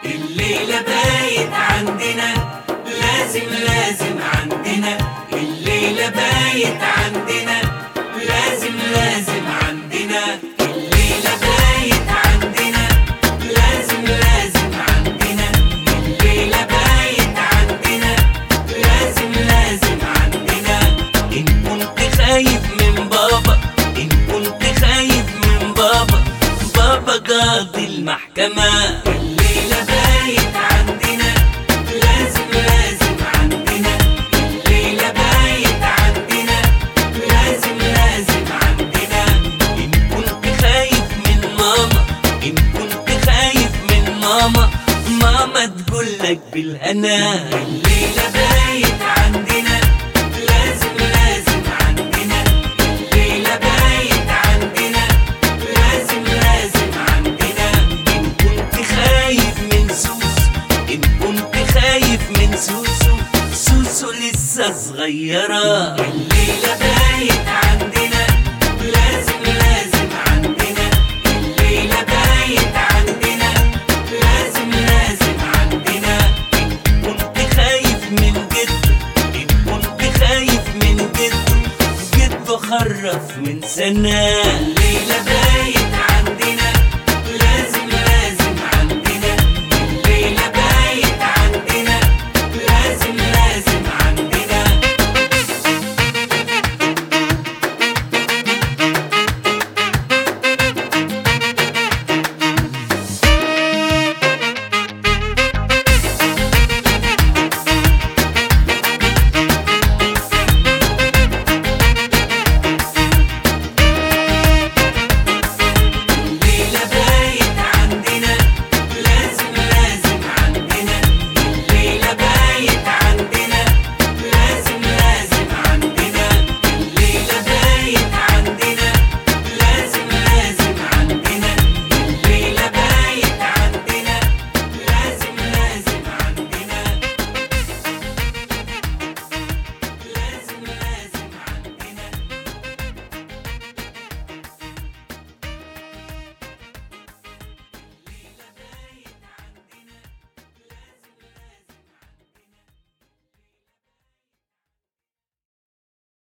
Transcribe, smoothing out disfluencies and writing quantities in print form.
الليلة بايت عندنا، لازم عندنا. الليلة بايت عندنا، لازم عندنا. الليلة بايت عندنا، لازم عندنا. الليلة بايت عندنا، لازم عندنا. إن كنت خايف من بابا، إن كنت خايف من بابا، بابا قاضي المحكمة. الليلة بايت عندنا، لازم عندنا. الليلة بايت عندنا، لازم عندنا. إن كنت خايف من ماما، إن كنت خايف من ماما، ماما تقولك بالهنا. الليلة بايت عندنا، لازم عندنا. الليلة بايت عندنا، لازم عندنا. إن كنت خايف من سوسو، إن كنت خايف من سوسو، سوسو لسه صغيرة. الليلة بايت عندنا، لازم عندنا. الليلة بايت عندنا، لازم عندنا. إن كنت خايف من جده، إن كنت خايف من جده، جده خرف من سنة. الليلة